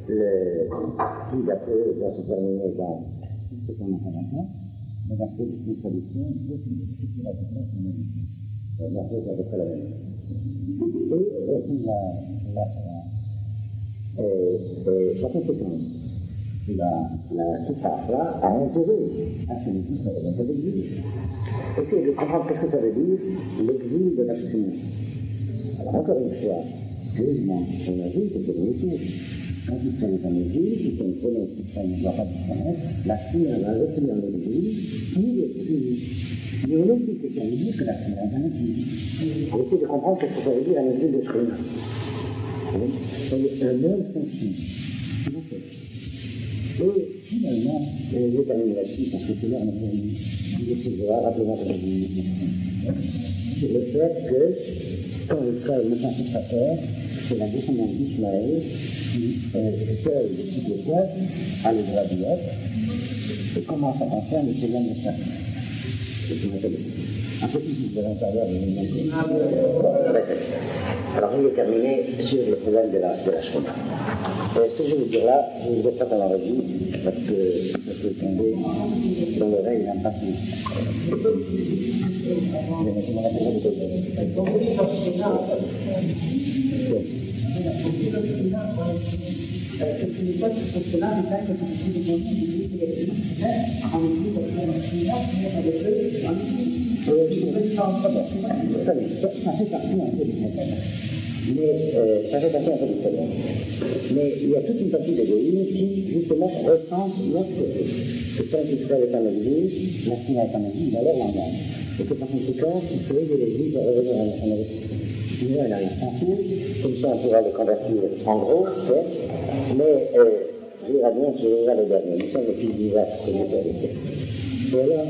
Puis d'après doit se terminer dans ce qu'on entend maintenant, mais d'après une traduction, c'est la différence de médecine. Donc, c'est à peu près la même. Et la conséquence de ce phare-là a intérêt à ce que l'exil soit un l'exil. Essayez de comprendre qu'est-ce que ça veut dire, l'exil de la Chine. Alors, encore une fois, heureusement, on a vu que c'est le retour. Quand Israël est en exil, c'est une promesse qu'Israël ne doit pas disparaître, la Chine va retourner en exil, puis l'exil. Mais on oublie que ça veut dire que la Chine est en exil. On essaie de comprendre ce que ça veut dire un exil de Shrina. C'est un monde conscient. Et finalement, je termine là-dessus parce que c'est là on a terminé. Je vais rapidement sur le fait que quand Israël ne pense pas sa terre, c'est la descendance d'Ismaël qui cueille le petit étoile à l'endroit du Hôte et commence à penser à M. Yann de Château. C'est ce qu'on appelle un petit fils de l'intérieur de l'humanité. Alors je vais terminer sur le problème de la Shkona. Ce que je vais vous dire là, je ne vous ai pas dans la revue, parce que ça peut tomber dans l'oreille d'un passé. Je me rappellerai de ça fait partie un peu du problème. Mais ça fait partie un peu du problème. Mais il y a toute une partie des Goïms qui, justement, ressentent notre côté. Que quand Israël est en exil, la Chine est en exil dans leur langage. Et que par conséquent, il faut aider les Juifs à revenir en exil. Nous, on a un français, comme ça on pourra les convertir en gros, certes, mais je dirais bien que c'est les derniers. Nous sommes les plus vivaces que nous avons. Et alors,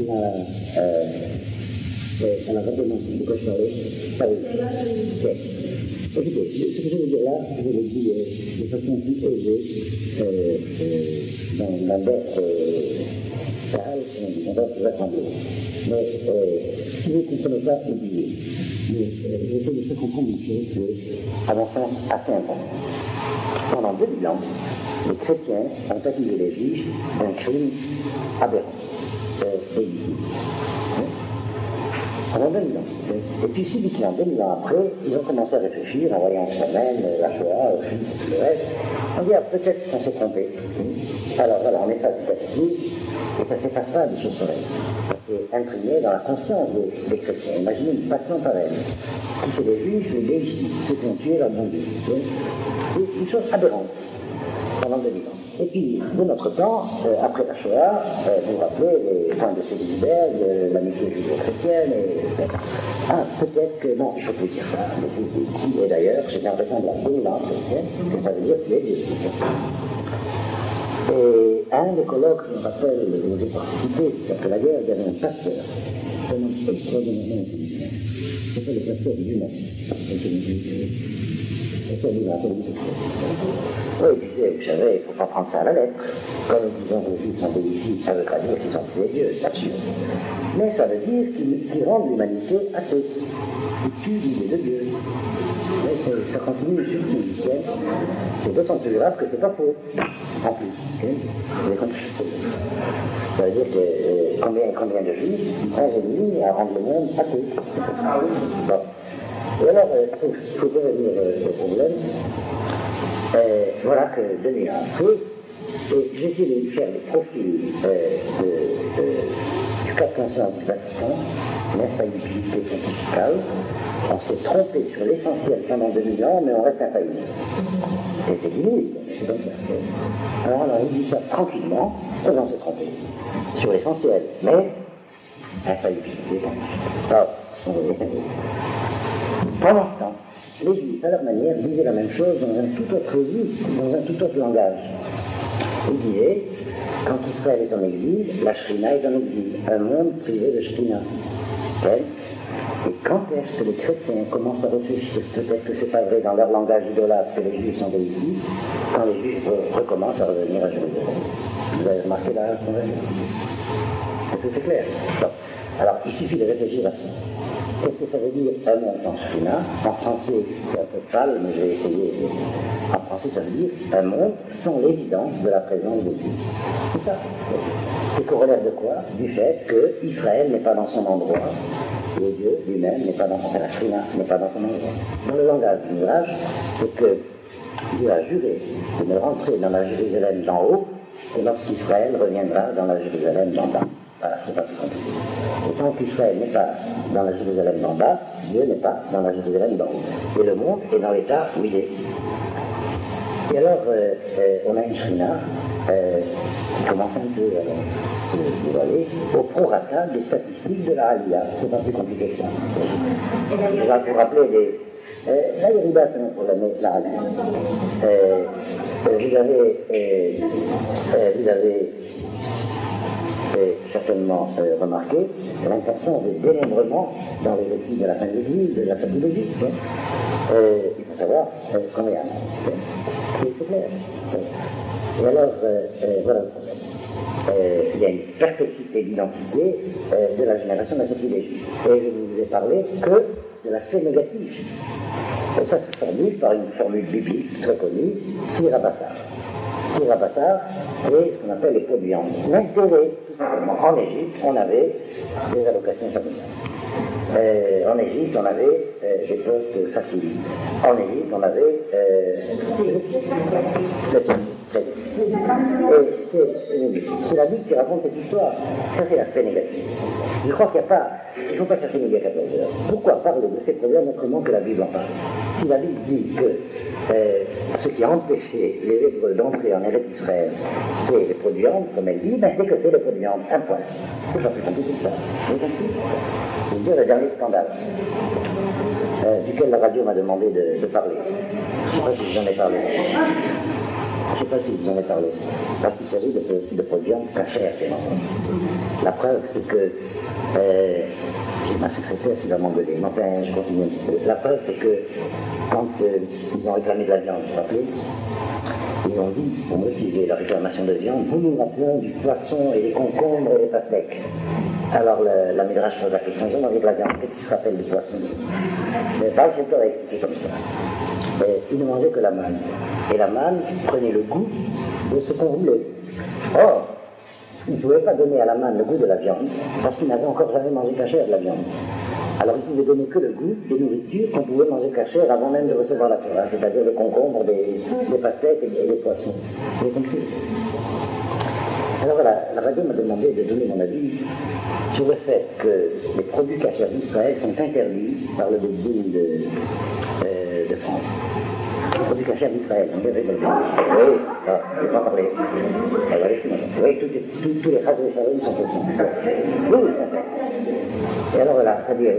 on a rapidement de quoi je parlais. Ah oui. Écoutez, ce que je veux dire là, je le dis de façon plus aisée dans d'autres salles, dans d'autres assemblées. Mais si vous ne comprenez pas, oubliez. Mais j'essaie de faire comprendre une chose qui est, à mon sens, assez importante. Pendant 2000 ans, les chrétiens ont accusé les juifs d'un crime aberrant et ici. Pendant 2000 ans. Et puis subitement, 2000 ans après, ils ont commencé à réfléchir en voyant ça même, la Shoah, le reste. On dit, peut-être qu'on s'est trompé. Alors voilà, on est face du cataclysme, et ça ne s'efface des choses pareilles. Ça s'est imprégné dans la conscience des chrétiens. Imaginez une passion pareille. Si c'est les juifs, les gays, ceux qui ont tué leur bon Dieu. C'est une chose aberrante pendant 2000 ans. Et puis, de notre temps, après la Shoah, vous vous rappelez les points de Sélisberg, l'amitié judéo-chrétienne, peut-être que, non, il faut plus dire ça, et d'ailleurs, c'est un ressemblable de l'âme chrétienne, que ça veut dire qu'il est Dieu. Et à un des colloques, je me rappelle, où j'ai participé, après la guerre, il y avait un pasteur, un homme extraordinairement intelligent, c'était le pasteur du Jumas. Oui, il disait, vous savez, il ne faut pas prendre ça à la lettre. Quand nous disons que les juifs sont des ici, ça ne veut pas dire qu'ils sont des dieux, c'est sûr. Mais ça veut dire qu'ils rendent l'humanité athée. Ils tuent l'idée de Dieu. Mais ça continue surtout, c'est d'autant plus grave que c'est pas faux. En plus. Vous avez compris. Ça veut dire que combien de juifs s'ingénient à rendre le monde athée. Bon. Et alors, il faut revenir au problème. Voilà que 2000 ans après, et j'essaie de faire le profil du cas de conscience du Vatican, l'infaillibilité pontificale. On s'est trompé sur l'essentiel pendant 2000 ans, mais on reste infaillible. C'est diminué, c'est comme ça. Alors on dit ça tranquillement, sans se tromper sur l'essentiel, mais infaillibilité. Alors, on va dire. Pendant ce temps, les Juifs, à leur manière, disaient la même chose dans un tout autre registre, dans un tout autre langage. Ils disaient, quand Israël est en exil, la Shrina est en exil, un monde privé de Shrina. Et quand est-ce que les chrétiens commencent à réfléchir, peut-être que c'est pas vrai dans leur langage idolâtre que les Juifs sont des ici, quand les Juifs recommencent à revenir à Jérusalem. Vous avez remarqué la conversion? Est-ce que c'est clair? Bon. Alors, il suffit de réfléchir à ça. Qu'est-ce que ça veut dire un monde sans Shrina? En français, c'est un peu pâle, mais je vais essayer En français, ça veut dire un monde sans l'évidence de la présence de Dieu. C'est ça. C'est corollaire de quoi? Du fait que Israël n'est pas dans son endroit, et Dieu lui-même n'est pas dans son endroit, la Shrina n'est pas dans son endroit. Dans le langage du Midrash, c'est que Dieu a juré de ne rentrer dans la Jérusalem d'en haut que lorsqu'Israël reviendra dans la Jérusalem d'en bas. Voilà, c'est pas plus compliqué. Et tant qu'Israël n'est pas dans la Jérusalem d'en bas, Dieu n'est pas dans la Jérusalem d'en haut. Et le monde est dans l'état où il est. Et alors, on a une Shrina qui commence un peu à se dévoiler au prorata des statistiques de la Aliyah. C'est pas plus compliqué que ça. Je vais vous rappeler des... là, il y a une date pour la Aliyah. Vous avez certainement remarqué l'importance des dénombrements dans les récits de la fin de l'Église, de la sortie de l'Égypte. Il faut savoir qu'on est à c'est clair. Et alors, voilà le problème. Il y a une perplexité d'identité de la génération de la sortie d'Égypte. Et je ne vous ai parlé que de l'aspect négatif. Et ça se formule par une formule biblique très connue, Sira Bassar. Sira Bassar, c'est ce qu'on appelle les pots de viande. L'intérêt, tout simplement, en Égypte, on avait des allocations familiales. En Égypte, on avait des postes faciles. En Égypte, on avait c'est la Bible qui raconte cette histoire. Ça, c'est l'aspect négatif. Je crois qu'il n'y a pas... Il ne faut pas chercher midi à 14 heures. Pourquoi parler de ces problèmes autrement que la Bible en parle? Si la Bible dit que ce qui a empêché les Hébreux d'entrer en Eretz Israël, c'est les pots de viande, comme elle dit, ben c'est que c'est les pots de viande, un point. C'est pas plus compliqué que ça. Vous comprenez? Je veux dire le dernier scandale, duquel la radio m'a demandé de parler. Je ne sais pas si j'en ai parlé. Je ne sais pas si vous en avez parlé, parce qu'il s'agit de pots de viande cachère. La preuve, c'est que j'ai ma secrétaire qui va m'engueuler, mais enfin, je continue un petit peu. La preuve, c'est que quand ils ont réclamé de la viande, vous vous rappelez, ils ont dit, pour motiver la réclamation de viande, vous nous rappelons du poisson et des concombres et des pastèques. Alors la Midrash pose la question, ils ont envie de la viande, qu'est-ce qui se rappelle du poisson? Mais pas le secteur a expliqué comme ça. Ils ne mangeaient que la manne. Et la manne prenait le goût de ce qu'on voulait. Or, ils ne pouvaient pas donner à la manne le goût de la viande, parce qu'ils n'avaient encore jamais mangé cachère de la viande. Alors ils pouvaient donner que le goût des nourritures qu'on pouvait manger cachère avant même de recevoir la Torah, c'est-à-dire les concombres, des pastèques et des poissons. Vous avez compris? Alors voilà, la radio m'a demandé de donner mon avis sur le fait que les produits cachers d'Israël sont interdits par le Bédine de France. Les produits cachers d'Israël, on dirait le oui, je vais pas parler. Oui, tous les chazos et charim sont possibles. Oui, ça fait. Et alors voilà, c'est-à-dire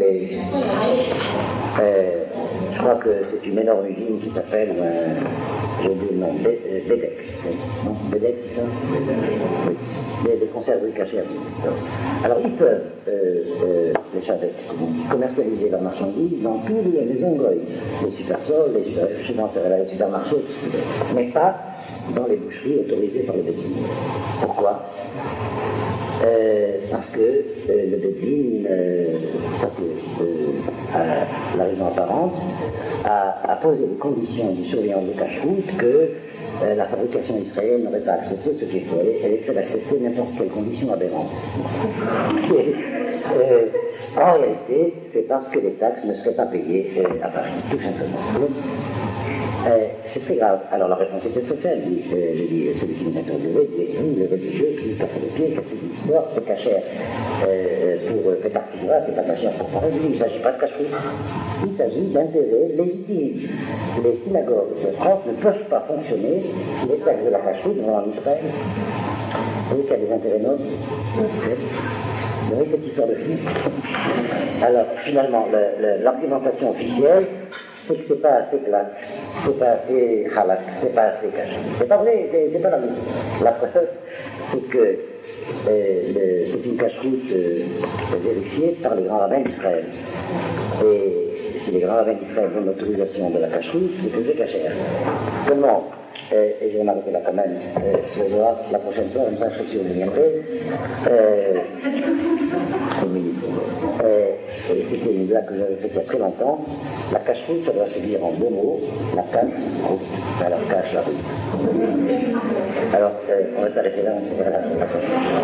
je crois que c'est une énorme usine qui s'appelle, j'ai oublié le nom, Bedek. Non, Bedek, c'est ça? Oui. Des conserveries cachères. Alors ils peuvent, les Chavek, commercialiser leurs marchandises dans tous les maisons goy, les supersols, les supermarchés, mais pas dans les boucheries autorisées par le Bédine. Pourquoi? Parce que le Bédine, ça c'est la raison apparente, a posé les conditions du surveillance de cache-route que la fabrication israélienne n'aurait pas accepté ce qu'il fallait, elle est prête à accepter n'importe quelle condition aberrante. En réalité, c'est parce que les taxes ne seraient pas payées à Paris, tout simplement. C'est très grave. Alors la réponse était très simple. Je dis, celui qui nous interviewait, dit, les religieux qui nous cassent les pieds, cassent ces histoires, c'est cachère pour Pétard Pizra, c'est pas cachère pour Paris. Il ne s'agit pas de cache-route. Il s'agit d'intérêts légitimes. Les synagogues de France ne peuvent pas fonctionner si les taxes de la cache-route vont en Israël. Vous voyez qu'il y a des intérêts nobles. Vous voyez cette histoire de fille. Alors finalement, l'argumentation officielle, c'est que c'est pas assez plate, c'est pas assez halak, c'est pas assez caché. C'est pas vrai, c'est pas la musique. La preuve, c'est que c'est une cache-route vérifiée par les grands rabbins d'Israël. Et si les grands rabbins d'Israël donnent l'autorisation de la cache-route, c'est que c'est cachère. Seulement, et je vais m'arrêter là quand même, je verrai la prochaine fois, comme ça je sais si vous viendrez, c'était une blague que j'avais faite il y a très longtemps. La cache-route, ça doit se dire en deux mots. La cache-route, alors cache la route. Alors, on va s'arrêter là.